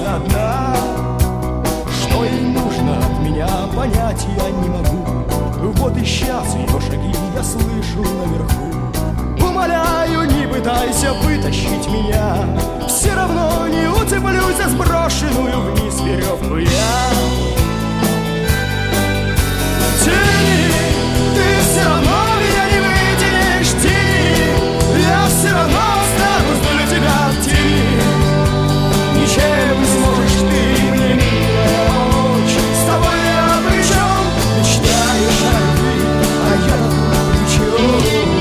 остаться одна. Что ей нужно от меня, понять я не могу. Вот и сейчас ее шаги я слышу наверху. Умоляю, не пытайся вытащить меня, все равно не уцеплюсь за сброшенную вниз веревку я. Тяни, ты все равно меня не вытянешь, тяни, я все равно останусь для тебя в тени. Ничем не сможешь ты мне, милая, помочь. С тобой я при чем? Мечтаешь о любви, а я тут при чем?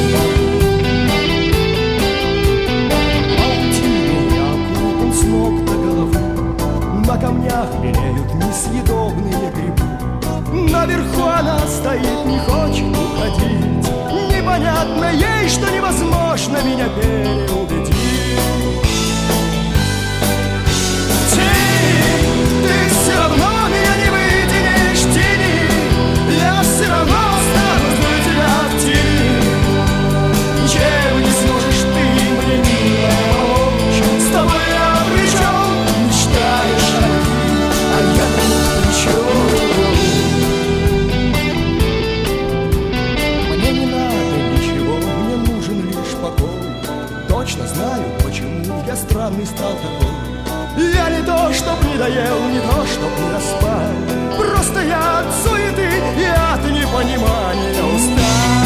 Паутиной я окутан с ног до головы, на камнях белеют несъедобные грибы. Наверху она стоит, не хочет уходить. Непонятно ей, что невозможно меня переубедить. Ты все равно меня не вытянешь, тяни, я все равно останусь для тебя в тени. Ничем не сможешь ты мне, милая, помочь. С тобой я при чем? Мечтаешь о любви, а я тут при чем? Мне не надо ничего, мне нужен лишь покой. Точно знаю, почему я странный стал такой. Я не то, чтоб не доел, не то, чтоб не доспал. Просто я от суеты и от непонимания устал.